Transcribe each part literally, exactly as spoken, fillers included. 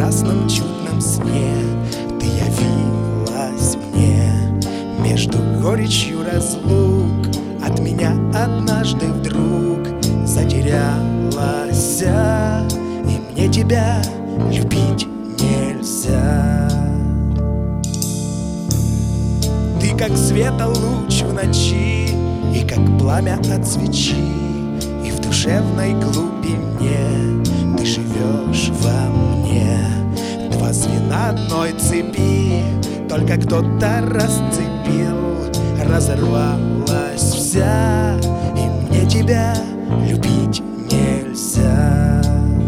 прекрасном чудном сне ты явилась мне. Между горечью разлук от меня однажды вдруг затерялась, и мне тебя любить нельзя. Ты как света луч в ночи и как пламя от свечи, и в душевной глубине ты живешь во мне. Два звена одной цепи только кто-то расцепил, разорвалась вся, и мне тебя любить нельзя.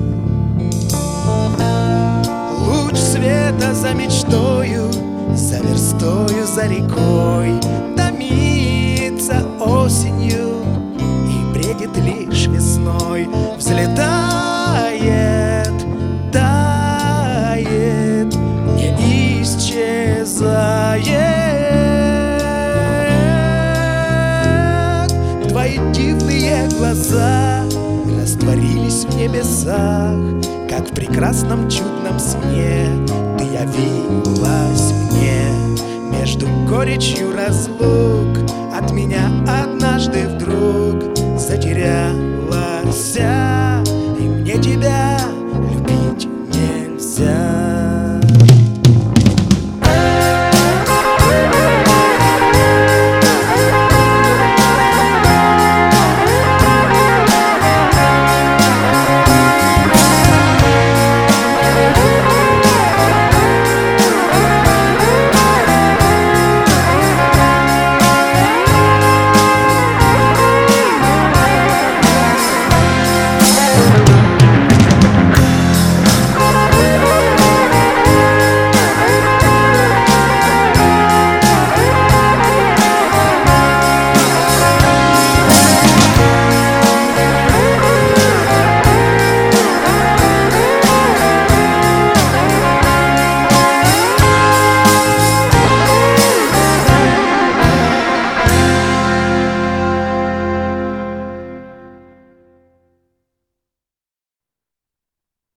Луч света за мечтою, за верстою, за рекой томится осенью и бредит лишь весной. Взлетает, тает, не исчезает. Твои дивные глаза растворились в небесах, как в прекрасном чудном сне ты явилась мне. Между горечью разлук от меня однажды вдруг затерялась.